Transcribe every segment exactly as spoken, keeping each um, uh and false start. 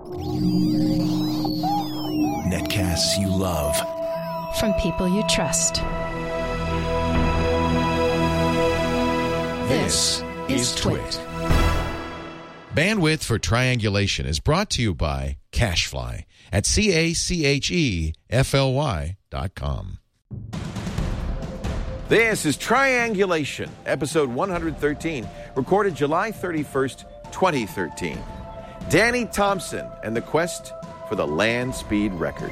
Netcasts you love. From people you trust. This is Twit. Bandwidth for Triangulation is brought to you by CacheFly at C A C H E F L Y dot com. This is Triangulation, episode one thirteen, recorded July thirty-first, twenty thirteen. Danny Thompson and the quest for the land speed record.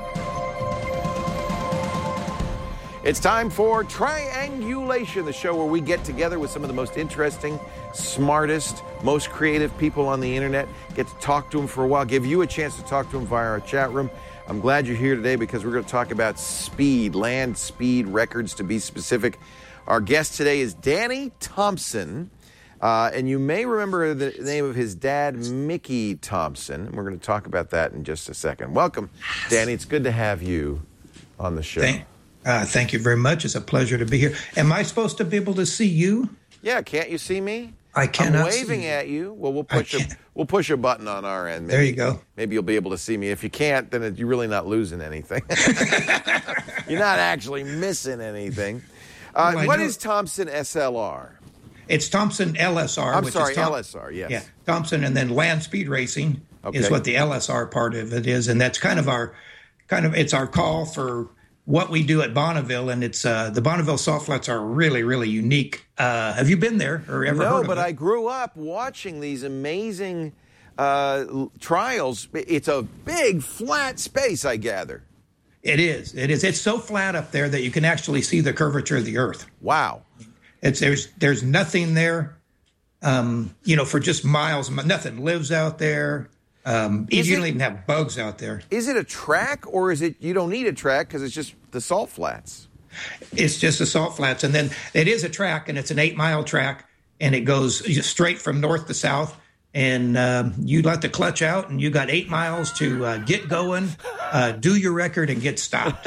It's time for Triangulation, the show where we get together with some of the most interesting, smartest, most creative people on the internet, get to talk to them for a while, give you a chance to talk to them via our chat room. I'm glad you're here today because we're going to talk about speed, land speed records to be specific. Our guest today is Danny Thompson, uh, and you may remember the name of his dad, Mickey Thompson. We're going to talk about that in just a second. Welcome, Danny. It's good to have you on the show. Thank, uh, thank you very much. It's a pleasure to be here. Am I supposed to be able to see you? Yeah, can't you see me? I cannot I'm waving see you. at you. Well, we'll push a we'll push a button on our end. Maybe, there you go. Maybe you'll be able to see me. If you can't, then it, you're really not losing anything. You're not actually missing anything. Uh, well, what know. is Thompson S L R? It's Thompson L S R. I'm which sorry, is Tom- L S R. Yes. Yeah, Thompson, and then Land Speed Racing okay. is what the L S R part of it is, and that's kind of our kind of it's our call for what we do at Bonneville, and it's uh, the Bonneville Salt Flats are really, really unique. Uh, have you been there or ever no, heard of but it? I grew up watching these amazing uh, trials. It's a big, flat space, I gather. It is. It is. It's so flat up there that you can actually see the curvature of the Earth. Wow. It's there's there's nothing there, um, you know, for just miles. Nothing lives out there. Um, you it, don't even have bugs out there. Is it a track, or is it you don't need a track because it's just the salt flats? It's just the salt flats, and then it is a track, and it's an eight-mile track, and it goes straight from north to south. And um, you let the clutch out, and you got eight miles to uh, get going, uh, do your record, and get stopped.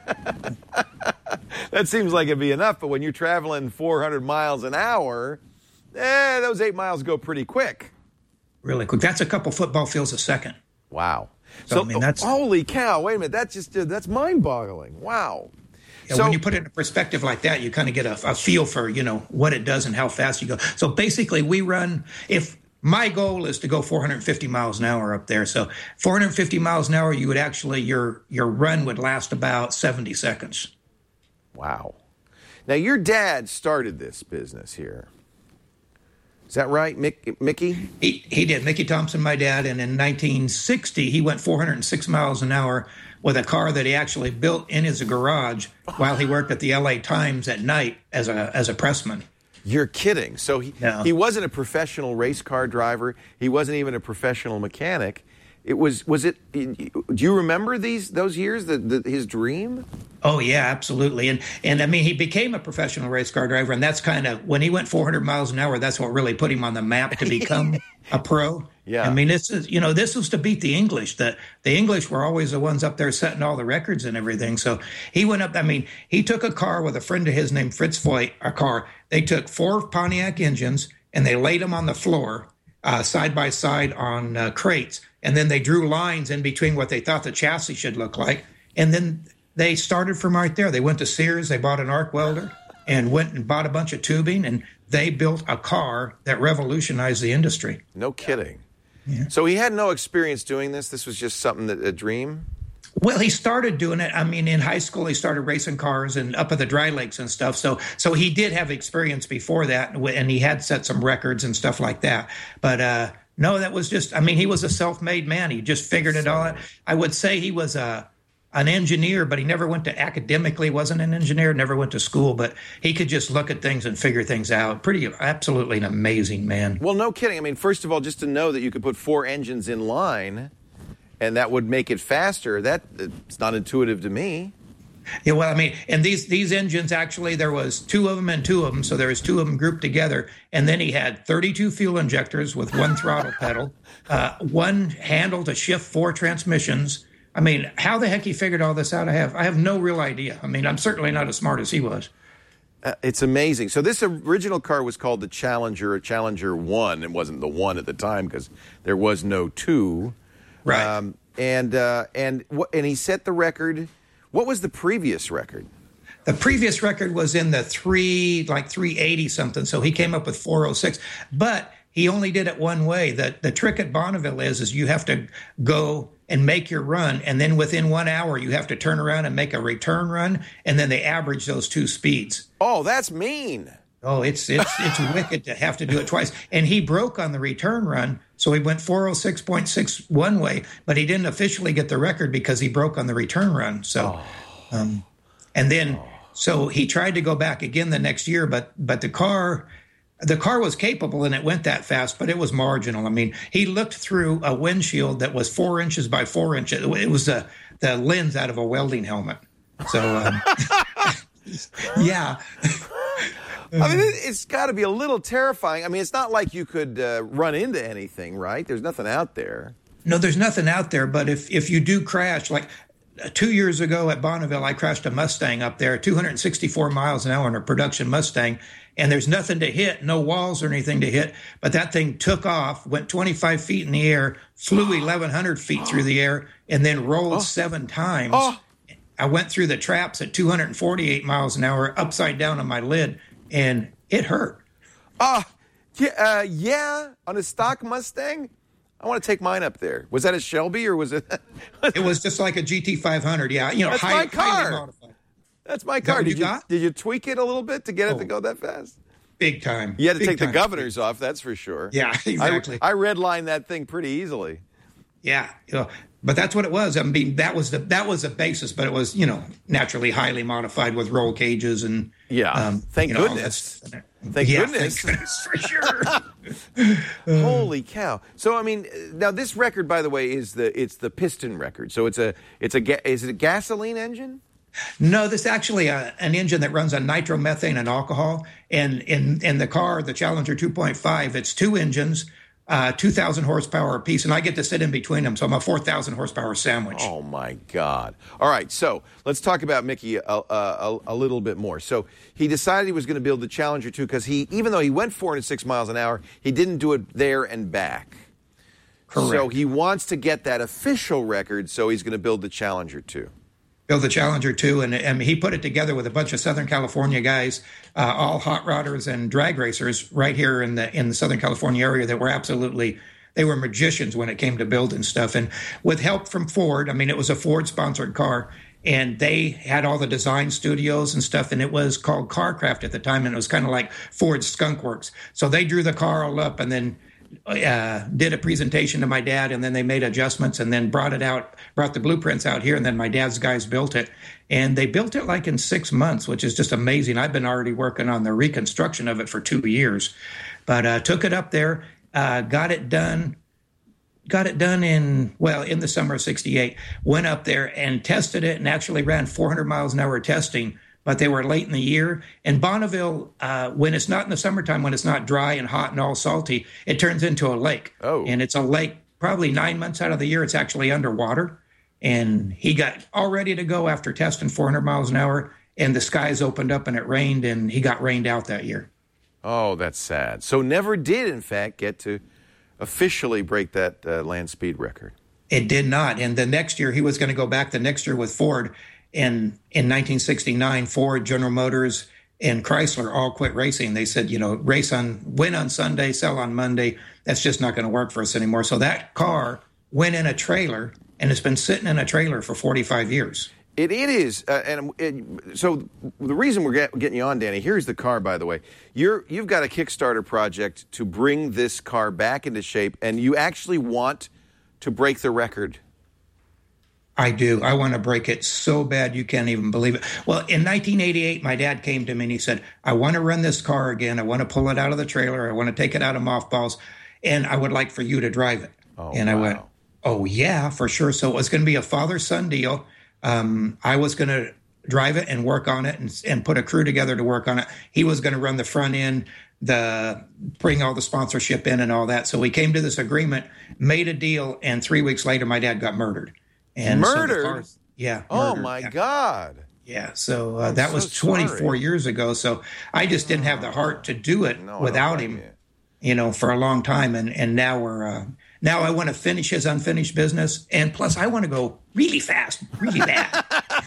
That seems like it'd be enough, but when you're traveling four hundred miles an hour, eh, those eight miles go pretty quick. Really quick. That's a couple football fields a second. Wow. So, so I mean, that's holy cow! Wait a minute. That's just uh, that's mind-boggling. Wow. Yeah, so, when you put it in perspective like that, you kind of get a, a feel for you know what it does and how fast you go. So basically, we run. If my goal is to go four hundred fifty miles an hour up there, so four hundred fifty miles an hour, you would actually your your run would last about seventy seconds. Wow. Now your dad started this business here. Is that right, Mick, Mickey? He, he did. Mickey Thompson, my dad, and in nineteen sixty, he went four hundred six miles an hour with a car that he actually built in his garage while he worked at the L A Times at night as a as a pressman. You're kidding. So he, no. he wasn't a professional race car driver. He wasn't even a professional mechanic. It was, was it, do you remember these, those years, the, the, his dream? Oh, yeah, absolutely. And, and I mean, he became a professional race car driver, and that's kind of, when he went four hundred miles an hour, that's what really put him on the map to become a pro. Yeah. I mean, this is, you know, this was to beat the English. The, the English were always the ones up there setting all the records and everything. So he went up, I mean, he took a car with a friend of his named Fritz Foyt, a car. They took four Pontiac engines, and they laid them on the floor, uh, side by side on uh, crates. And then they drew lines in between what they thought the chassis should look like. And then they started from right there. They went to Sears, they bought an arc welder, and went and bought a bunch of tubing, and they built a car that revolutionized the industry. No kidding. Yeah. So he had no experience doing this? This was just something, that a dream? Well, he started doing it. I mean, in high school, he started racing cars and up at the dry lakes and stuff. So so he did have experience before that, and he had set some records and stuff like that. But, uh, no, that was just, I mean, he was a self-made man. He just figured it all out. I would say he was a, an engineer, but he never went to academically, wasn't an engineer, never went to school, but he could just look at things and figure things out. Pretty, absolutely an amazing man. Well, no kidding. I mean, first of all, just to know that you could put four engines in line and that would make it faster, that it's not intuitive to me. Yeah, well, I mean, and these these engines, actually, there was two of them and two of them, so there was two of them grouped together, and then he had thirty-two fuel injectors with one throttle pedal, uh, one handle to shift four transmissions. I mean, how the heck he figured all this out, I have I have no real idea. I mean, I'm certainly not as smart as he was. Uh, it's amazing. So this original car was called the Challenger, a Challenger one. It wasn't the one at the time because there was no two. Right. Um, and uh, and what? And he set the record. What was the previous record? The previous record was in the three, like three eighty something. So he came up with four oh six, but he only did it one way. The the trick at Bonneville is, is you have to go and make your run, and then within one hour you have to turn around and make a return run, and then they average those two speeds. Oh, that's mean. Oh, it's it's it's wicked to have to do it twice. And he broke on the return run, so he went four oh six point six one way, but he didn't officially get the record because he broke on the return run. So, oh. um, and then oh. so he tried to go back again the next year, but but the car. The car was capable and it went that fast, but it was marginal. I mean, he looked through a windshield that was four inches by four inches. It was the, the lens out of a welding helmet. So, um, yeah. I mean, it, it's got to be a little terrifying. I mean, it's not like you could uh, run into anything, right? There's nothing out there. No, there's nothing out there. But if, if you do crash, like uh, two years ago at Bonneville, I crashed a Mustang up there, two hundred sixty-four miles an hour in a production Mustang. And there's nothing to hit, no walls or anything to hit. But that thing took off, went twenty-five feet in the air, flew eleven hundred feet through the air, and then rolled oh. seven times. Oh. I went through the traps at two hundred forty-eight miles an hour, upside down on my lid, and it hurt. Oh, yeah, uh, yeah, on a stock Mustang? I want to take mine up there. Was that a Shelby or was it? It was just like a G T five hundred, yeah. You know, That's high, my car. highly modified. That's my car. That did you, you did you tweak it a little bit to get it oh, to go that fast? Big time. You had to big take time. the governors off, that's for sure. Yeah, exactly. I, I redlined that thing pretty easily. Yeah, you know, but that's what it was. I mean, that was the that was the basis, but it was, you know, naturally highly modified with roll cages and yeah. Um, thank you know, goodness. Thank yeah, goodness. Thank goodness for sure. Holy cow! So I mean, now this record, by the way, is the it's the piston record. So it's a it's a is it a gasoline engine? No, this is actually a, an engine that runs on nitromethane and alcohol. And in, in the car, the Challenger two point five, it's two engines, uh, two thousand horsepower apiece, and I get to sit in between them. So I'm a four thousand horsepower sandwich. Oh, my God. All right, so let's talk about Mickey a, a, a little bit more. So he decided he was going to build the Challenger two because he, even though he went four hundred six miles an hour, he didn't do it there and back. Correct. So he wants to get that official record, so he's going to build the Challenger two. Build the Challenger two, and, and he put it together with a bunch of Southern California guys, uh, all hot rodders and drag racers right here in the in the Southern California area that were absolutely, they were magicians when it came to building stuff. And with help from Ford, I mean, it was a Ford-sponsored car, and they had all the design studios and stuff, and it was called CarCraft at the time, and it was kind of like Ford's Skunk Works. So they drew the car all up and then Uh, did a presentation to my dad, and then they made adjustments and then brought it out, brought the blueprints out here, and then my dad's guys built it. And they built it like in six months, which is just amazing. I've been already working on the reconstruction of it for two years. But uh, took it up there, uh, got it done, got it done in, well, in the summer of sixty-eight, went up there and tested it and actually ran four hundred miles an hour testing. But they were late in the year. And Bonneville, uh, when it's not in the summertime, when it's not dry and hot and all salty, it turns into a lake. Oh. And it's a lake probably nine months out of the year. It's actually underwater. And he got all ready to go after testing four hundred miles an hour. And the skies opened up and it rained, and he got rained out that year. Oh, that's sad. So never did, in fact, get to officially break that uh, land speed record. It did not. And the next year, he was going to go back the next year with Ford. And in nineteen sixty-nine, Ford, General Motors, and Chrysler all quit racing. They said, you know, race on, win on Sunday, sell on Monday. That's just not going to work for us anymore. So that car went in a trailer, and it's been sitting in a trailer for forty-five years. It, it is. Uh, and it, so the reason we're get, getting you on, Danny, here's the car, by the way. You're, you've got a Kickstarter project to bring this car back into shape, and you actually want to break the record. I do. I want to break it so bad you can't even believe it. Well, in nineteen eighty-eight, my dad came to me and he said, I want to run this car again. I want to pull it out of the trailer. I want to take it out of mothballs, and I would like for you to drive it. Oh, and I wow. went, oh, yeah, for sure. So it was going to be a father-son deal. Um, I was going to drive it and work on it and, and put a crew together to work on it. He was going to run the front end, the bring all the sponsorship in and all that. So we came to this agreement, made a deal, and three weeks later, my dad got murdered. And murdered? So car, yeah. Oh, murdered, my yeah. God. Yeah, so uh, I'm that so was twenty-four sorry. years ago. So I just didn't have the heart to do it No, I without don't him, like it. you know, for a long time. And, and now we're uh, now I want to finish his unfinished business. And plus, I want to go really fast, really bad.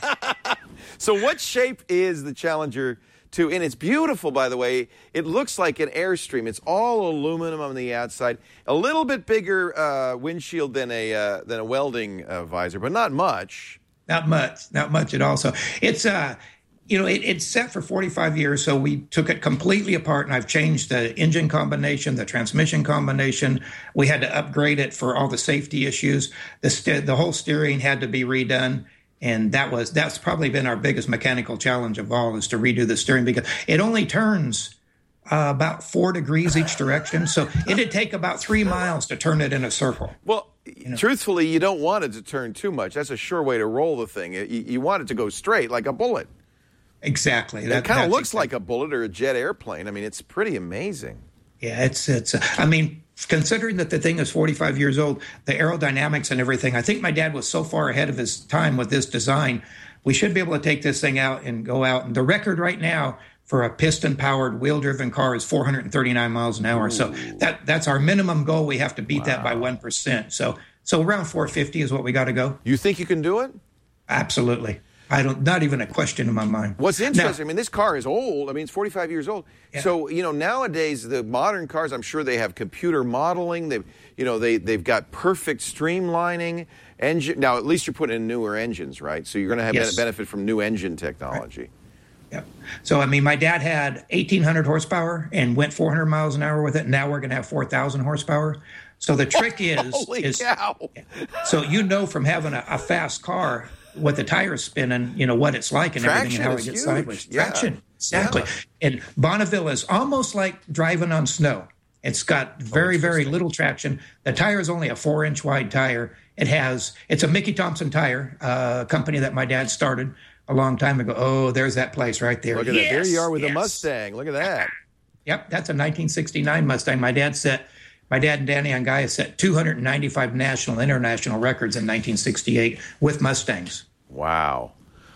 So what shape is the Challenger two? And it's beautiful, by the way. It looks like an Airstream. It's all aluminum on the outside. A little bit bigger uh, windshield than a uh, than a welding uh, visor, but not much. Not much, not much at all. So it's, uh, you know, it, it's set for forty-five years. So we took it completely apart, and I've changed the engine combination, the transmission combination. We had to upgrade it for all the safety issues. The st- the whole steering had to be redone. And that was that's probably been our biggest mechanical challenge of all, is to redo the steering, because it only turns uh, about four degrees each direction. So it'd take about three miles to turn it in a circle. Well, you know? Truthfully, you don't want it to turn too much. That's a sure way to roll the thing. You, you want it to go straight, like a bullet. Exactly. That, it kind of looks exactly. like a bullet or a jet airplane. I mean, it's pretty amazing. Yeah, it's it's. I mean, considering that the thing is forty-five years old, the aerodynamics and everything, I think my dad was so far ahead of his time with this design. We should be able to take this thing out and go out. And the record right now for a piston-powered, wheel-driven car is four hundred thirty-nine miles an hour. Ooh. So that that's our minimum goal. We have to beat wow. that by one percent. So so around four fifty is what we got to go. You think you can do it? Absolutely. I don't. Not even a question in my mind. What's interesting, now, I mean, this car is old. I mean, it's forty-five years old. Yeah. So, you know, nowadays, the modern cars, I'm sure they have computer modeling. They've, you know, they, they've got perfect streamlining. Engine. Now, at least you're putting in newer engines, right? So you're going to have yes. benefit from new engine technology. Right. Yep. So, I mean, my dad had eighteen hundred horsepower and went four hundred miles an hour with it. Now we're going to have four thousand horsepower. So the trick is... Holy is, cow. So you know from having a, a fast car, with the tires spinning, you know, what it's like and Traction everything and how it gets huge. sideways. Yeah. Traction, exactly. Yeah. And Bonneville is almost like driving on snow. It's got very, oh, very little traction. The tire is only a four-inch wide tire. It has, it's a Mickey Thompson tire, a uh, company that my dad started a long time ago. Oh, there's that place right there. Look at yes, that. There you are with yes. a Mustang. Look at that. Yep, that's a nineteen sixty-nine Mustang. My dad set, my dad and Danny Angaya set two hundred ninety-five national, international records in nineteen sixty-eight with Mustangs. Wow.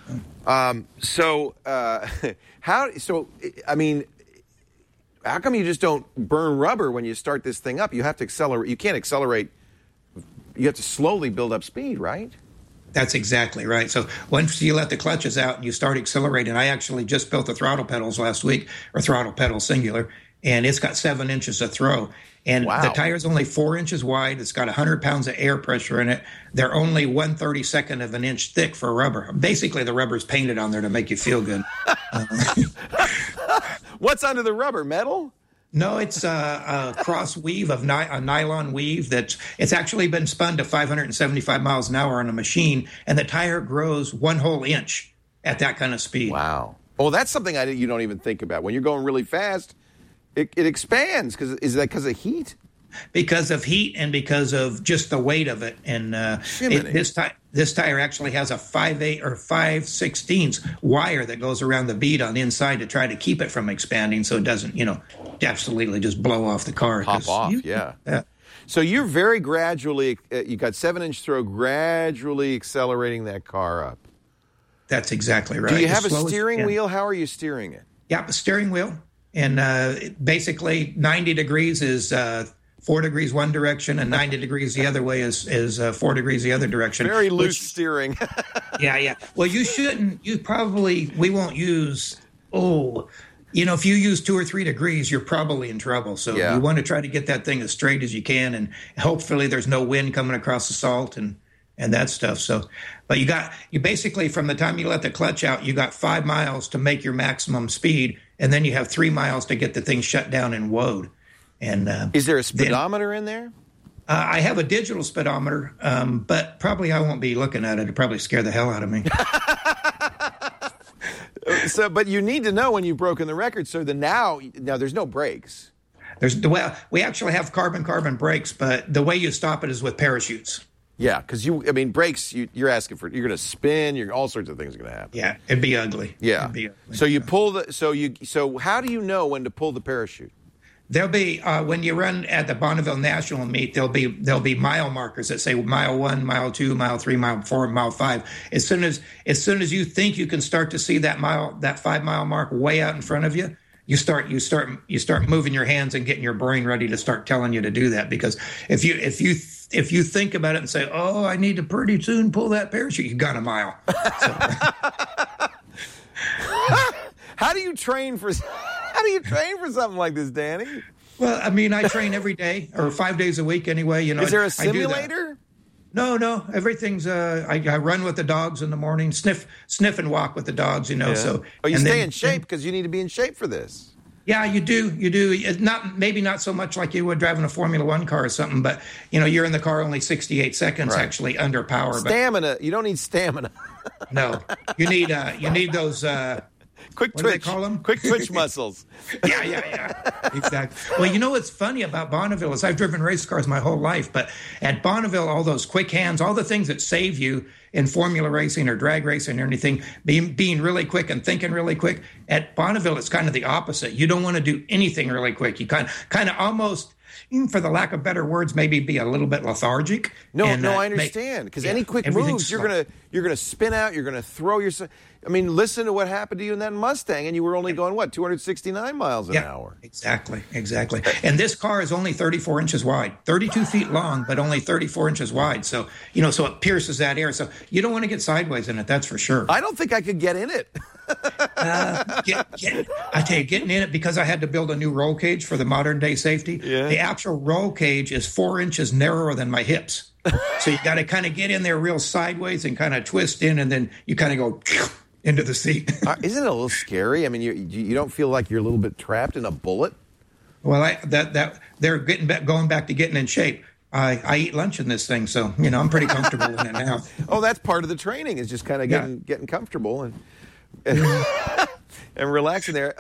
Um, so, uh, how, so, I mean, how come you just don't burn rubber when you start this thing up? You have to accelerate. You can't accelerate. You have to slowly build up speed, right? That's exactly right. So once you let the clutches out and you start accelerating, I actually just built the throttle pedals last week, or throttle pedal singular, and it's got seven inches of throw. And wow. the tire's only four inches wide. It's got one hundred pounds of air pressure in it. They're only one thirty-second of an inch thick for rubber. Basically, the rubber's painted on there to make you feel good. What's under the rubber? Metal? No, it's a, a cross weave of ni- a nylon weave that's it's actually been spun to five hundred seventy-five miles an hour on a machine, and the tire grows one whole inch at that kind of speed. Wow. Well, that's something I you don't even think about. When you're going really fast, it, it expands. Cause, is that because of heat? Because of heat and because of just the weight of it. And uh, it, this, ti- this tire actually has a five eight or five sixteenths wire that goes around the bead on the inside to try to keep it from expanding so it doesn't, you know, absolutely just blow off the car. Pop off, you, yeah. yeah. So you're very gradually, uh, you got seven-inch throw, gradually accelerating that car up. That's exactly right. Do you As have a slow as steering you can. wheel? How are you steering it? Yeah, a steering wheel. And uh, basically ninety degrees is uh, four degrees one direction, and ninety degrees the other way is is uh, four degrees the other direction. Very loose which, steering. yeah, yeah. Well, you shouldn't. You probably we won't use. Oh, you know, if you use two or three degrees, you're probably in trouble. So Yeah. you want to try to get that thing as straight as you can, and hopefully there's no wind coming across the salt and and that stuff. So, but you got you basically from the time you let the clutch out, you got five miles to make your maximum speed, and then you have three miles to get the thing shut down and woed. And uh, Is there a speedometer in there? Uh, I have a digital speedometer, um, but probably I won't be looking at it. It'll probably scare the hell out of me. So, but you need to know when you've broken the record. So the now, now there's no brakes. There's well, we actually have carbon carbon brakes, but the way you stop it is with parachutes. Yeah, because you, I mean, brakes. You, you're asking for. You're going to spin. You're all sorts of things are going to happen. Yeah, it'd be ugly. Yeah. It'd be ugly. So you pull the. So you. So how do you know when to pull the parachute? There'll be uh, when you run at the Bonneville National Meet, there'll be there'll be mile markers that say mile one, mile two, mile three, mile four, mile five. As soon as as soon as you think you can start to see that mile that five mile mark way out in front of you, you start you start you start moving your hands and getting your brain ready to start telling you to do that. Because if you if you if you think about it and say, oh, I need to pretty soon pull that parachute, you've gone a mile. So. How do you train for how do you train for something like this, Danny? Well, I mean, I train every day or five days a week anyway. You know, is there a I, simulator? No, no. Everything's. Uh, I, I run with the dogs in the morning, sniff, sniff, and walk with the dogs. You know. Yeah. So. Oh, you and stay then, in shape because you need to be in shape for this. Yeah, you do. You do. It's not maybe not so much like you would driving a Formula One car or something, but you know, you're in the car only sixty-eight seconds right. actually under power. Stamina. But, you don't need stamina. No, you need. Uh, you need those. Uh, Quick what twitch. do they call them? Quick twitch muscles. yeah, yeah, yeah. Exactly. Well, you know what's funny about Bonneville is I've driven race cars my whole life, but at Bonneville, all those quick hands, all the things that save you in formula racing or drag racing or anything, being, being really quick and thinking really quick, at Bonneville, it's kind of the opposite. You don't want to do anything really quick. You kind of, kind of almost, for the lack of better words, maybe be a little bit lethargic. No, and, no, uh, I understand. Because yeah, any quick moves, you're slow. gonna you're gonna spin out. You're gonna throw yourself. I mean, listen to what happened to you in that Mustang, and you were only going what two hundred sixty-nine miles an yeah, hour. Exactly, exactly. And this car is only thirty-four inches wide, thirty-two feet long, but only thirty-four inches wide. So you know, so it pierces that air. So you don't want to get sideways in it. That's for sure. I don't think I could get in it. uh, get, get, I tell you, getting in it because I had to build a new roll cage for the modern day safety. Yeah. The actual roll cage is four inches narrower than my hips. So you got to kind of get in there real sideways and kind of twist in, and then you kind of go into the seat. uh, isn't it a little scary? I mean, you you don't feel like you're a little bit trapped in a bullet? Well, I, that that they're getting back, going back to getting in shape. I, I eat lunch in this thing, so you know I'm pretty comfortable in it now. Oh, that's part of the training is just kind of getting Yeah. getting comfortable and and, and relaxing there.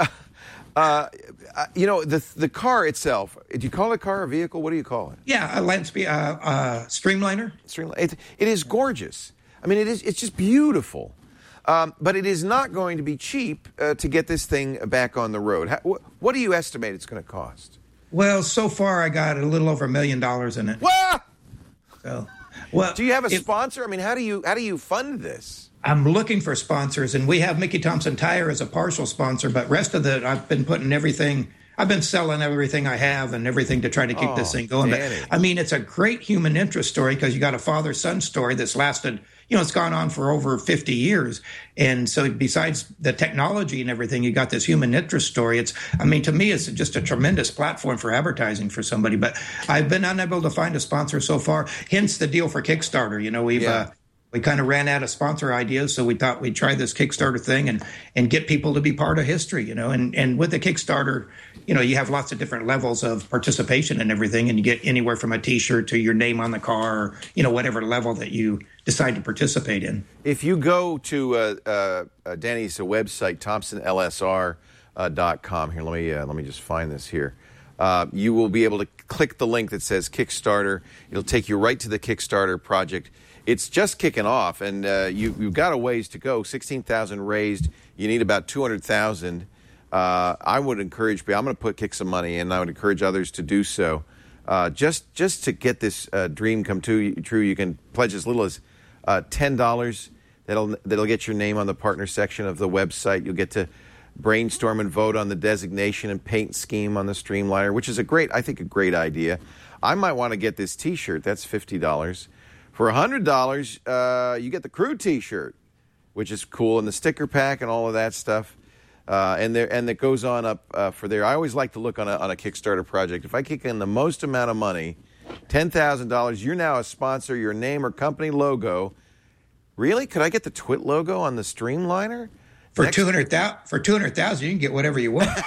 Uh, uh, you know, the the car itself. Do you call it a car or vehicle? What do you call it? Yeah, a Landspe- uh, uh, Streamliner. It, it is gorgeous. I mean, it is. It's just beautiful. Um, but it is not going to be cheap uh, to get this thing back on the road. How, wh- what do you estimate it's going to cost? Well, so far I got a little over a million dollars in it. What? So, well, Do you have a if- sponsor? I mean, how do you how do you fund this? I'm looking for sponsors, and we have Mickey Thompson Tire as a partial sponsor, but rest of the I've been putting everything. I've been selling everything I have and everything to try to keep Oh, this thing going. Danny. But I mean, it's a great human interest story because you got a father-son story that's lasted. You know, it's gone on for over fifty years, and so besides the technology and everything, you got this human interest story. It's, I mean, to me, it's just a tremendous platform for advertising for somebody. But I've been unable to find a sponsor so far. Hence the deal for Kickstarter. You know, we've. Yeah. Uh, We kind of ran out of sponsor ideas, so we thought we'd try this Kickstarter thing and, and get people to be part of history, you know. And, and with the Kickstarter, you know, you have lots of different levels of participation and everything, and you get anywhere from a T-shirt to your name on the car, or, you know, whatever level that you decide to participate in. If you go to uh, uh, uh, Danny's website, thompson L S R dot com, here, let me uh, let me just find this here. Uh, you will be able to click the link that says Kickstarter. It'll take you right to the Kickstarter project. It's just kicking off, and uh, you, you've got a ways to go. sixteen thousand raised. You need about two hundred thousand. Uh, I would encourage, I'm going to put kick some money in, and I would encourage others to do so. Uh, just just to get this uh, dream come to, true, you can pledge as little as uh, ten dollars. That'll, that'll get your name on the partner section of the website. You'll get to brainstorm and vote on the designation and paint scheme on the Streamliner, which is a great, I think, a great idea. I might want to get this T-shirt. That's fifty dollars. For one hundred dollars, uh, you get the crew T-shirt, which is cool, and the sticker pack and all of that stuff. Uh, and there, and it goes on up uh, for there. I always like to look on a, on a Kickstarter project. If I kick in the most amount of money, ten thousand dollars, you're now a sponsor, your name or company logo. Really? Could I get the Twit logo on the Streamliner? For Next- two hundred thousand, for two hundred thousand, you can get whatever you want.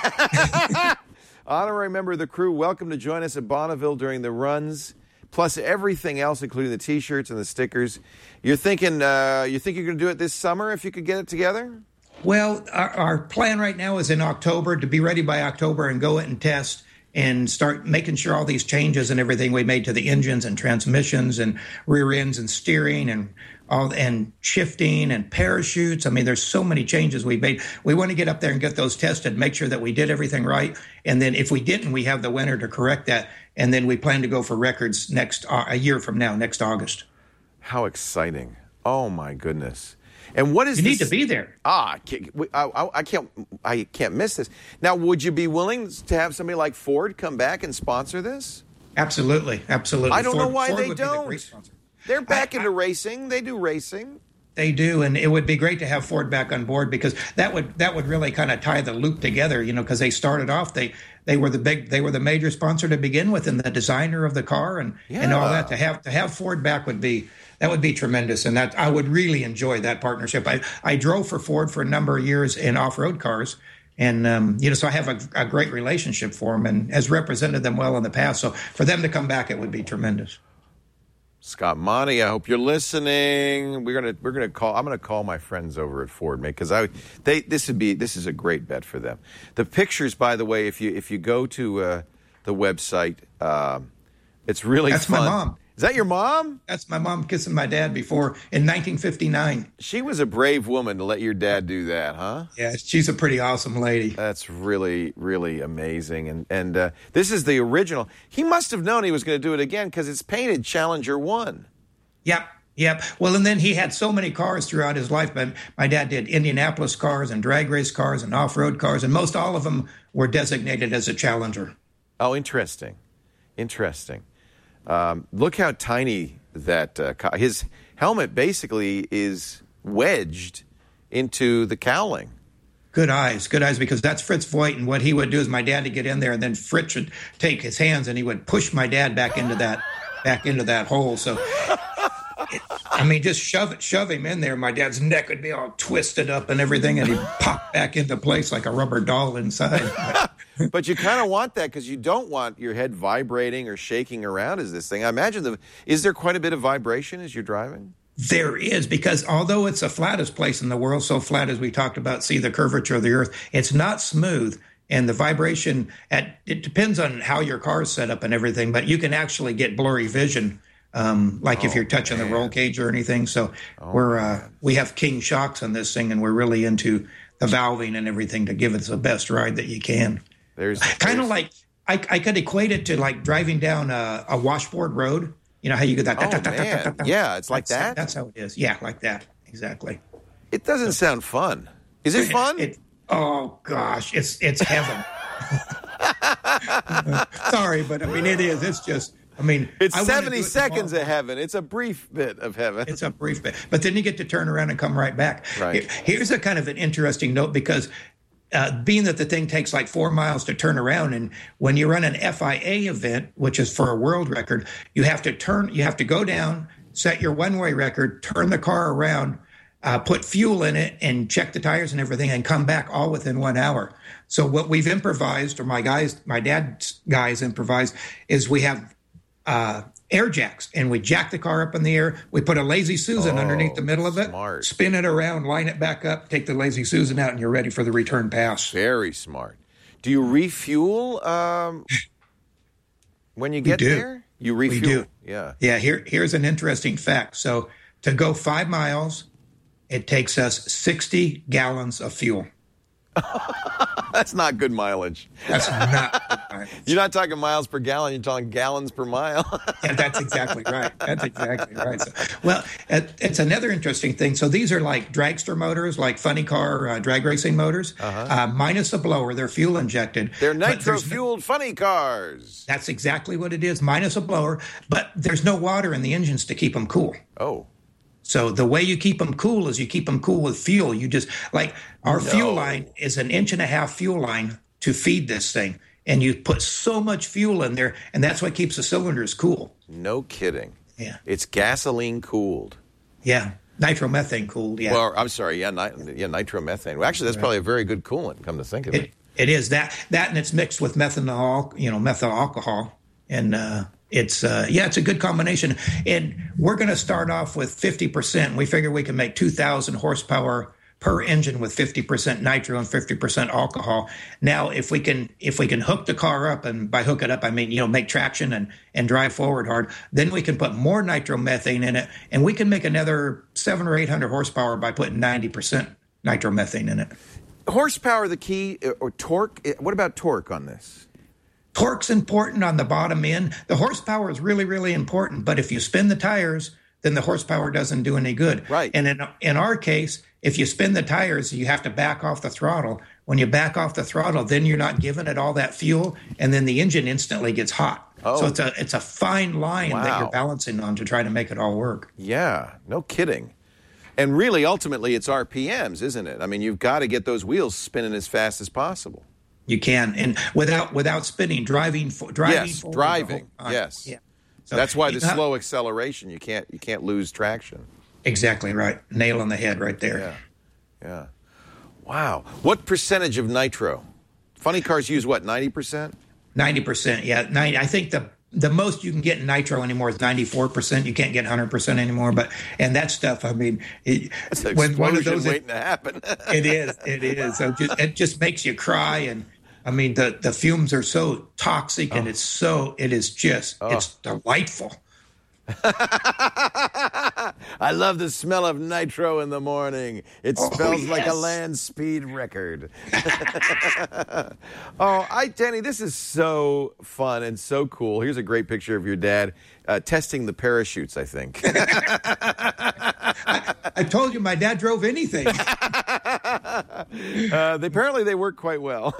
Honorary member of the crew, welcome to join us at Bonneville during the runs. Plus everything else, including the T-shirts and the stickers. You're thinking, uh, you think you're going to do it this summer if you could get it together? Well, our, our plan right now is in October to be ready by October and go it and test and start making sure all these changes and everything we made to the engines and transmissions and rear ends and steering and all and shifting and parachutes. I mean, there's so many changes we made. We want to get up there and get those tested, make sure that we did everything right. And then if we didn't, we have the winter to correct that. And then we plan to go for records next uh, a year from now, next August. How exciting. Oh, my goodness. And what is You this? need to be there. Ah, I can't, I, I can't. I can't miss this. Now, would you be willing to have somebody like Ford come back and sponsor this? Absolutely, absolutely. I don't Ford, know why Ford they would be the don't. great sponsor. They're back I- into I- racing. They do racing. They do, and it would be great to have Ford back on board because that would that would really kind of tie the loop together, you know, because they started off they they were the big they were the major sponsor to begin with and the designer of the car and, and all that. To have to have Ford back would be that would be tremendous, and that I would really enjoy that partnership. I I drove for Ford for a number of years in off-road cars. And, um, you know, so I have a, a great relationship for them and has represented them well in the past. So for them to come back, it would be tremendous. Scott Monty, I hope you're listening. We're gonna we're gonna call. I'm gonna call my friends over at Ford, mate, because I they this would be this is a great bet for them. The pictures, by the way, if you if you go to uh, the website, um, it's really That's fun. my mom. Is that your mom? That's my mom kissing my dad before in nineteen fifty-nine. She was a brave woman to let your dad do that, huh? Yeah, she's a pretty awesome lady. That's really, really amazing. And and uh, this is the original. He must have known he was going to do it again because it's painted Challenger one. Yep, yep. Well, and then he had so many cars throughout his life. But my dad did Indianapolis cars and drag race cars and off-road cars, and most all of them were designated as a Challenger. Oh, interesting. Interesting. Um, look how tiny that uh, co- his helmet basically is wedged into the cowling. Good eyes, good eyes, because that's Fritz Voigt, and what he would do is my dad would get in there, and then Fritz would take his hands and he would push my dad back into that back into that hole. So, it, I mean, just shove it, shove him in there. My dad's neck would be all twisted up and everything, and he'd pop back into place like a rubber doll inside. But you kind of want that because you don't want your head vibrating or shaking around as this thing. I imagine the is there quite a bit of vibration as you're driving? There is, because although it's the flattest place in the world, so flat as we talked about, see the curvature of the earth, it's not smooth. And the vibration, at it depends on how your car is set up and everything, but you can actually get blurry vision, um, like oh, if you're touching man. the roll cage or anything. So oh, we're uh, we have King shocks on this thing, and we're really into the valving and everything to give it the best ride that you can. There's kind of like I, I could equate it to like driving down a, a washboard road. You know how you get that? Oh, man. Yeah, it's like that? That's how it is. Yeah, like that. Exactly. It doesn't sound fun. Is it fun? It, oh gosh, it's it's heaven. Sorry, but I mean it is. It's just. I mean, it's I wanna seventy do it seconds tomorrow. of heaven. It's a brief bit of heaven. It's a brief bit, but then you get to turn around and come right back. Right. Here- Here's a kind of an interesting note because. Uh, being that the thing takes like four miles to turn around, and when you run an F I A event, which is for a world record, you have to turn, you have to go down, set your one-way record, turn the car around, uh, put fuel in it, and check the tires and everything, and come back all within one hour. So what we've improvised, or my guys, my dad's guys improvised, is we have uh, air jacks, and we jack the car up in the air. We put a Lazy Susan Oh, underneath the middle of it, smart. spin it around, line it back up, take the Lazy Susan out, and you're ready for the return pass. Very smart. Do you refuel um, when you get do. there? You refuel? We do. Yeah. Yeah, here, here's an interesting fact. So to go five miles, it takes us sixty gallons of fuel. That's not good mileage. That's not right. You're not talking miles per gallon. You're talking gallons per mile. Yeah, that's exactly right. That's exactly right. So, well, it, it's another interesting thing. So these are like dragster motors, like funny car uh, drag racing motors, uh-huh. uh, minus a blower. They're fuel injected. They're but there's no- nitro-fueled funny cars. That's exactly what it is, minus a blower. But there's no water in the engines to keep them cool. Oh. So the way you keep them cool is you keep them cool with fuel. You just like our No. fuel line is an inch and a half fuel line to feed this thing. And you put so much fuel in there, and that's what keeps the cylinders cool. No kidding. Yeah. It's gasoline cooled. Yeah. Nitromethane cooled. Yeah. Well, I'm sorry. Yeah, ni- yeah, nitromethane. Well, actually, that's probably a very good coolant. Come to think of it. It, it is that, that, and it's mixed with methanol, you know, methyl alcohol. And, uh, It's uh, yeah, it's a good combination, and we're going to start off with fifty percent. We figure we can make two thousand horsepower per engine with fifty percent nitro and fifty percent alcohol. Now, if we can if we can hook the car up, and by hook it up I mean you know make traction and and drive forward hard, then we can put more nitromethane in it, and we can make another seven or eight hundred horsepower by putting ninety percent nitromethane in it. Horsepower, the key, or torque? What about torque on this? Torque's important on the bottom end. The horsepower is really, really important. But if you spin the tires then the horsepower doesn't do any good. Right. And in in our case, if you spin the tires, you have to back off the throttle. When you back off the throttle, then you're not giving it all that fuel, and then the engine instantly gets hot. Oh. So it's a it's a fine line Wow. that you're balancing on to try to make it all work. Yeah, no kidding. And really, ultimately, it's R P Ms, isn't it? I mean, you've got to get those wheels spinning as fast as possible. You can, and without without spinning, driving, fo- driving, Yes, forward driving, the whole time. yes. Yeah. So That's why the you have- slow acceleration, you can't you can't lose traction. Exactly right. Nail on the head right there. Yeah, yeah. Wow. What percentage of nitro? Funny cars use what, ninety percent? Ninety percent. Yeah, ninety. I think the the most you can get in nitro anymore is ninety-four percent. You can't get one hundred percent anymore. But and that stuff, I mean, it, It's an when one of explosion those, waiting to happen. it is, it is. So just, it just makes you cry, and I mean the the fumes are so toxic, and it's so it is just it's delightful. I love the smell of nitro in the morning. It Oh, smells like a yes. land speed record. Oh, I, Danny, this is so fun and so cool. Here's a great picture of your dad uh, testing the parachutes, I think. I told you my dad drove anything. uh, they, apparently they work quite well.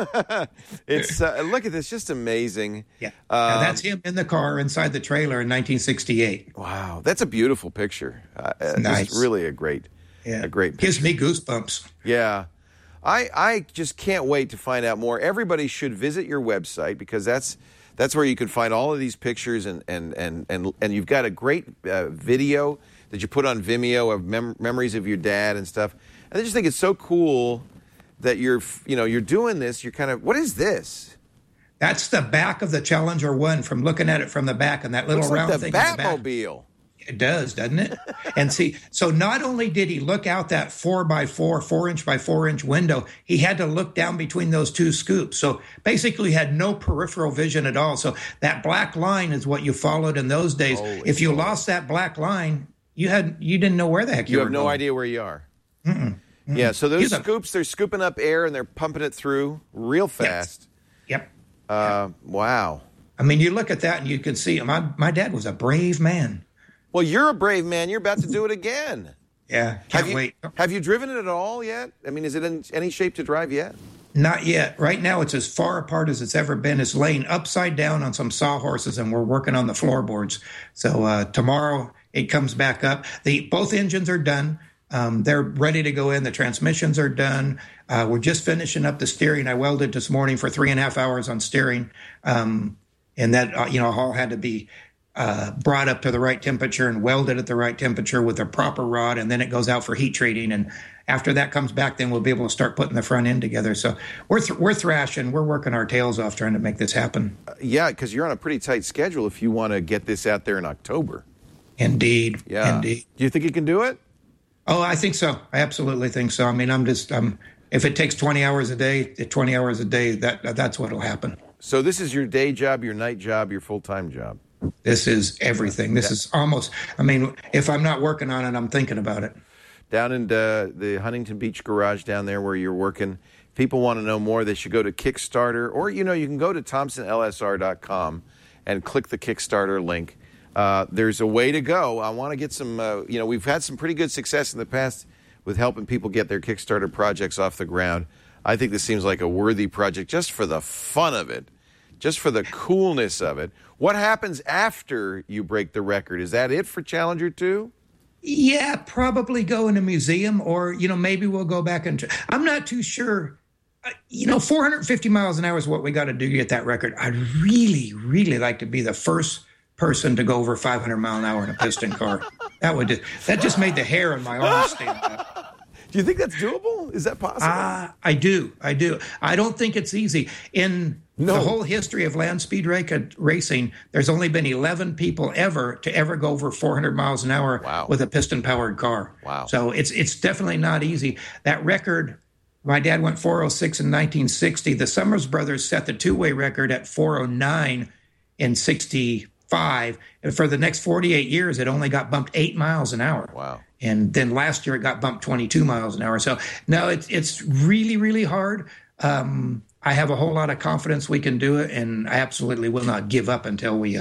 It's uh, look at this, just amazing. Yeah, Now, that's him in the car inside the trailer in nineteen sixty-eight. Wow, that's a beautiful picture. Uh, uh, nice. Just really a great, Yeah, a great picture. gives me goosebumps. Yeah. I I just can't wait to find out more. Everybody should visit your website because that's that's where you can find all of these pictures and and and and, and you've got a great uh, video that you put on Vimeo of mem- memories of your dad and stuff. And I just think it's so cool that you're you know you're doing this. You're kind of what is this? That's the back of the Challenger One from looking at it from the back, and that little Looks round like the thing in the back. Batmobile. It does, doesn't it? And see, so not only did he look out that four by four, four inch by four inch window, he had to look down between those two scoops. So basically, he had no peripheral vision at all. So that black line is what you followed in those days. Holy if you moly. lost that black line, you had you didn't know where the heck you, You were have no going. idea where you are. Mm-mm. Mm-mm. Yeah, so those He's a- scoops, they're scooping up air and they're pumping it through real fast. Yep. Uh, wow. I mean, you look at that and you can see my my dad was a brave man. Well, you're a brave man. You're about to do it again. Yeah, Have can't you, wait. Have you driven it at all yet? I mean, is it in any shape to drive yet? Not yet. Right now, it's as far apart as it's ever been. It's laying upside down on some sawhorses, and we're working on the floorboards. So uh, tomorrow it comes back up. The both engines are done. Um, they're ready to go in. The transmissions are done. Uh, we're just finishing up the steering. I welded this morning for three and a half hours on steering, um, and that uh, you know all had to be uh, brought up to the right temperature and welded at the right temperature with a proper rod, and then it goes out for heat treating. And after that comes back, then we'll be able to start putting the front end together. So we're th- we're thrashing. We're working our tails off trying to make this happen. Uh, yeah, because you're on a pretty tight schedule if you want to get this out there in October. Indeed. Yeah. Indeed. Do you think you can do it? Oh, I think so. I absolutely think so. I mean, I'm just, um, if it takes twenty hours a day, twenty hours a day, that that's what'll happen. So this is your day job, your night job, your full-time job. This is everything. This is almost, I mean, if I'm not working on it, I'm thinking about it. Down in uh, the Huntington Beach garage down there where you're working, if people want to know more, they should go to Kickstarter, or, you know, you can go to Thompson L S R dot com and click the Kickstarter link. Uh, there's a way to go. I want to get some, uh, you know, we've had some pretty good success in the past with helping people get their Kickstarter projects off the ground. I think this seems like a worthy project just for the fun of it, just for the coolness of it. What happens after you break the record? Is that it for Challenger two? Yeah, probably go in a museum, or, you know, maybe we'll go back and, I'm not too sure. Uh, you know, four hundred fifty miles an hour is what we got to do to get that record. I'd really, really like to be the first person to go over five hundred mile an hour in a piston car. That would just, that just made the hair on my arms stand up. Do you think that's doable? Is that possible? Ah, uh, I do. I do. I don't think it's easy. In No. the whole history of land speed ra- racing, there's only been eleven people ever to ever go over four hundred miles an hour Wow. with a piston-powered car. Wow. So it's it's definitely not easy. That record, my dad went four oh six in nineteen sixty. The Summers brothers set the two-way record at four oh nine in sixty-five. And for the next forty-eight years, it only got bumped eight miles an hour. Wow. And then last year it got bumped twenty-two miles an hour. So no, it's it's really, really hard. Um, I have a whole lot of confidence we can do it, and I absolutely will not give up until we uh,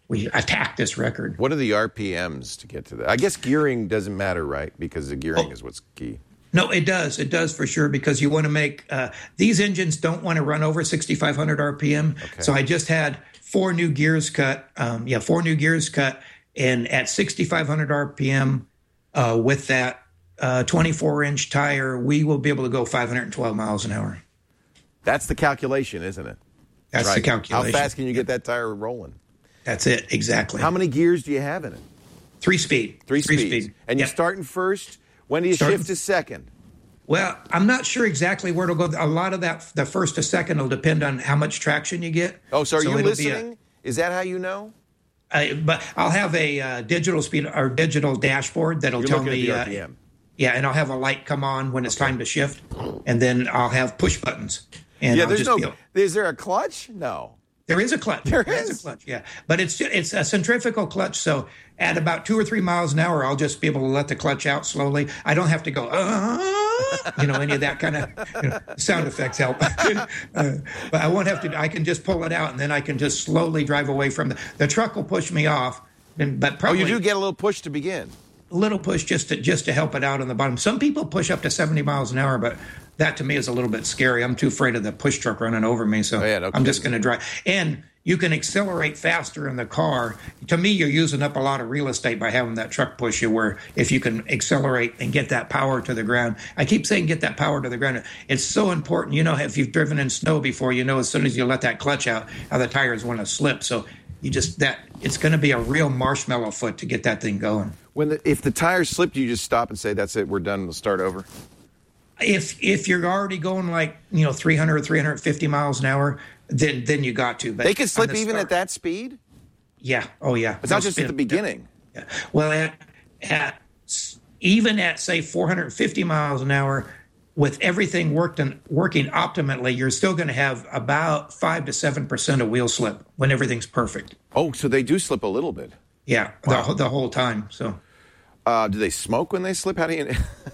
we attacked this record. What are the R P Ms to get to that? I guess gearing doesn't matter, right? Because the gearing Oh. is what's key. No, it does. It does for sure, because you want to make uh, these engines don't want to run over sixty-five hundred R P M. Okay. So I just had four new gears cut. Um, yeah, four new gears cut, and at sixty-five hundred R P M uh, with that uh, twenty-four inch tire, we will be able to go five hundred twelve miles an hour. That's the calculation, isn't it? That's Right. the calculation. How fast can you get that tire rolling? That's it, exactly. How many gears do you have in it? Three speed. Three, speeds. And you're Yep. starting first. When do you Starting- shift to second? Well, I'm not sure exactly where it'll go. A lot of that, the first to second, will depend on how much traction you get. Oh, so are you it'll be a- listening? Is that how you know? I, but I'll have a uh, digital speed or digital dashboard that'll You're tell looking me. at the uh, R P M. yeah, and I'll have a light come on when it's time to shift, and then I'll have push buttons. And Yeah, I'll there's just no. be able- Is there a clutch? No. There is a clutch. There is is. a clutch. Yeah, but it's ju- it's a centrifugal clutch. So at about two or three miles an hour, I'll just be able to let the clutch out slowly. I don't have to go. Uh, you know, any of that kind of you know, sound effects help. uh, but I won't have to. I can just pull it out, and then I can just slowly drive away from the. The truck will push me off, and, but Oh, probably you do get a little push to begin. a little push just to just to help it out on the bottom. Some people push up to seventy miles an hour, but that to me is a little bit scary. I'm too afraid of the push truck running over me, so Oh, yeah, no I'm just kidding. going to drive. And you can accelerate faster in the car. To me, you're using up a lot of real estate by having that truck push you, where if you can accelerate and get that power to the ground. I keep saying get that power to the ground. It's so important. You know, if you've driven in snow before, you know as soon as you let that clutch out, how the tires want to slip. So you just that it's going to be a real marshmallow foot to get that thing going. When the, if the tires slipped, you just stop and say, "That's it, we're done. We'll start over." If if you're already going like you know three hundred or three hundred fifty miles an hour, then then you got to. But They can slip on the even start- at that speed. Yeah. Oh yeah. It's not They'll just at spin. the beginning. Yeah. Well, at at even at say four hundred fifty miles an hour, with everything worked and working optimally, you're still going to have about five to seven percent of wheel slip when everything's perfect. Oh, so they do slip a little bit. Yeah, the the whole time. So Uh, do they smoke when they slip? How do you?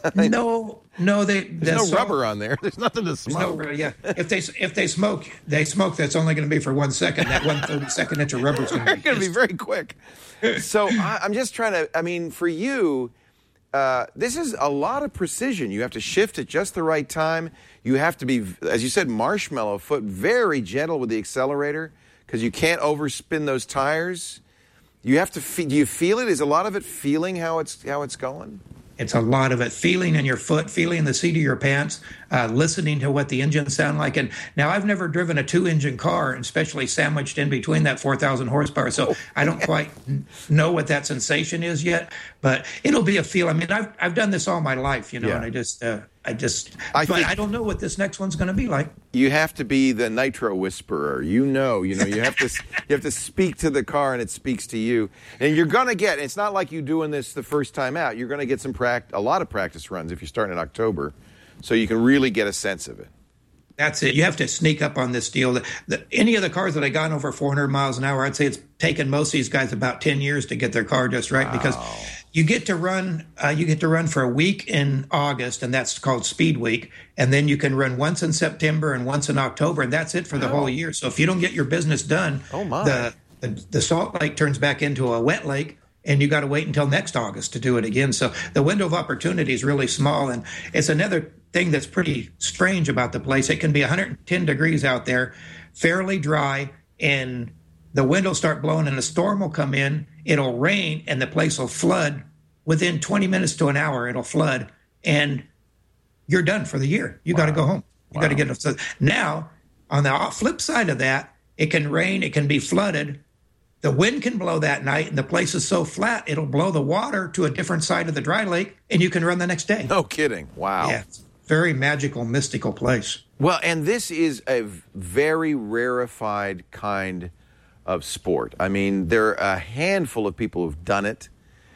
no, no, they There's no rubber on there. There's nothing to No, smoke. really, yeah. If they if they smoke, they smoke. That's only going to be for one second. That one thirty second inch of rubber is going to They're be. going to be very quick. So I, I'm just trying to. I mean, for you, uh, this is a lot of precision. You have to shift at just the right time. You have to be, as you said, marshmallow foot, very gentle with the accelerator because you can't overspin those tires. You have to. Fe- do you feel it? Is a lot of it feeling how it's how it's going? It's a lot of it. Feeling in your foot, feeling the seat of your pants, uh, listening to what the engines sound like. And now I've never driven a two-engine car, especially sandwiched in between that four thousand horsepower. So I don't quite n- know what that sensation is yet. But it'll be a feel. I mean, I've I've done this all my life, you know, Yeah. and I just uh, I just. I but think- I don't know what this next one's going to be like. You have to be the nitro whisperer. You know, you know. You have to you have to speak to the car, and it speaks to you. And you're gonna get. It's not like you doing this the first time out. You're gonna get some pract, a lot of practice runs if you start in October, so you can really get a sense of it. That's it. You have to sneak up on this deal. The, the, any of the cars that I got over four hundred miles an hour, I'd say it's taken most of these guys about ten years to get their car just right because you get to run. Uh, you get to run for a week in August, and that's called Speed Week. And then you can run once in September and once in October, and that's it for the whole year. So if you don't get your business done, Oh, my. the, the the Salt Lake turns back into a wet lake. And you got to wait until next August to do it again. So the window of opportunity is really small. And it's another thing that's pretty strange about the place. It can be one hundred ten degrees out there, fairly dry, and the wind will start blowing and a storm will come in. It'll rain and the place will flood. Within twenty minutes to an hour, it'll flood. And you're done for the year. You got to go home. You got to get it. So now, on the flip side of that, it can rain, it can be flooded. The wind can blow that night, and the place is so flat, it'll blow the water to a different side of the dry lake, and you can run the next day. No kidding. Wow. Yeah, it's a very magical, mystical place. Well, and this is a very rarefied kind of sport. I mean, there are a handful of people who've done it.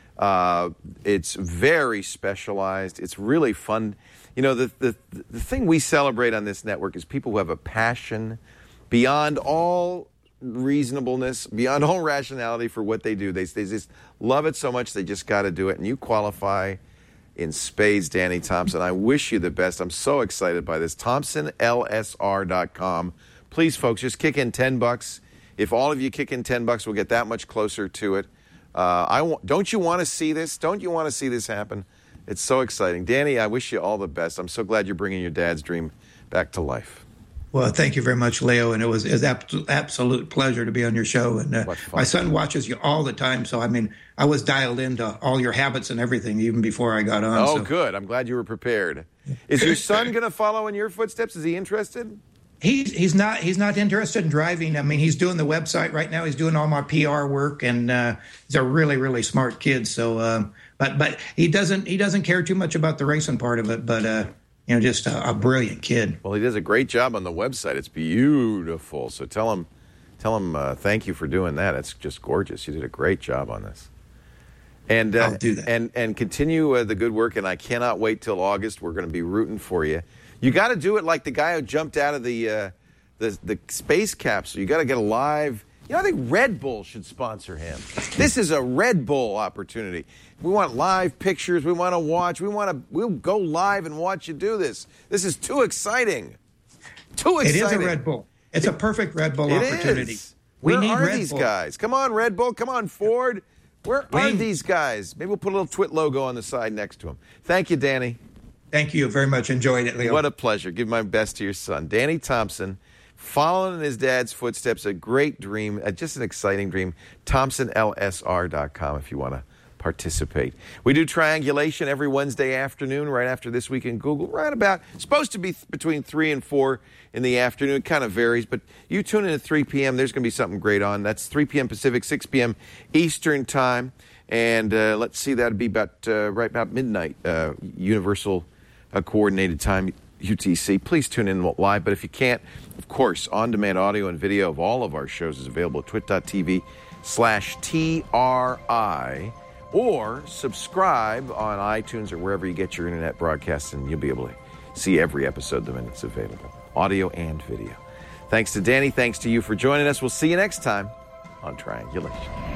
Uh, it's very specialized. It's really fun. You know, the, the the thing we celebrate on this network is people who have a passion beyond all reasonableness, beyond all rationality for what they do. They, they just love it so much they just got to do it. And you qualify in spades, Danny Thompson. I wish you the best. I'm so excited by this. Thompson L S R dot com. Please, folks, just kick in ten bucks. If all of you kick in ten bucks, we'll get that much closer to it. Uh, I w- don't you want to see this? Don't you want to see this happen? It's so exciting. Danny, I wish you all the best. I'm so glad you're bringing your dad's dream back to life. Well, thank you very much, Leo, and it was an absolute, absolute pleasure to be on your show. And uh, my son watches you all the time, so I mean, I was dialed into all your habits and everything even before I got on. Oh, so. Good. I'm glad you were prepared. Is your son going to follow in your footsteps? Is he interested? He's he's not he's not interested in driving. I mean, he's doing the website right now. He's doing all my P R work, and uh, he's a really really smart kid. So, um, but but he doesn't he doesn't care too much about the racing part of it. But uh, you know, just a, a brilliant kid. Well, he does a great job on the website. It's beautiful. So tell him tell him uh, thank you for doing that. It's just gorgeous. You did a great job on this. And uh, I'll do that. And and continue uh, the good work. And I cannot wait till August. We're going to be rooting for you. You got to do it like the guy who jumped out of the uh, the, the space capsule. You got to get a live. You know, I think Red Bull should sponsor him. This is a Red Bull opportunity. We want live pictures. We want to watch. We want to. We'll go live and watch you do this. This is too exciting. Too exciting. It is a Red Bull. It's a perfect Red Bull it opportunity. Is. We Where need are Red these Bull. guys? Come on, Red Bull. Come on, Ford. Where We- are these guys? Maybe we'll put a little Twit logo on the side next to them. Thank you, Danny. Thank you very much. Enjoyed it, Leo. What a pleasure. Give my best to your son. Danny Thompson, following in his dad's footsteps, a great dream, uh, just an exciting dream. Thompson L S R dot com if you want to participate. We do triangulation every Wednesday afternoon, right after This Week in Google, right about, supposed to be th- between three and four in the afternoon. It kind of varies, but you tune in at three p.m., there's going to be something great on. That's three p.m. Pacific, six p.m. Eastern Time. And uh, let's see, that would be about uh, right about midnight, uh, Universal uh, Coordinated Time, U T C. Please tune in live, but if you can't, of course, on-demand audio and video of all of our shows is available at twit.tv slash TRI, or subscribe on iTunes or wherever you get your internet broadcasts, and you'll be able to see every episode the minute it's available, audio and video. Thanks to Danny. Thanks to you for joining us. We'll see you next time on Triangulation.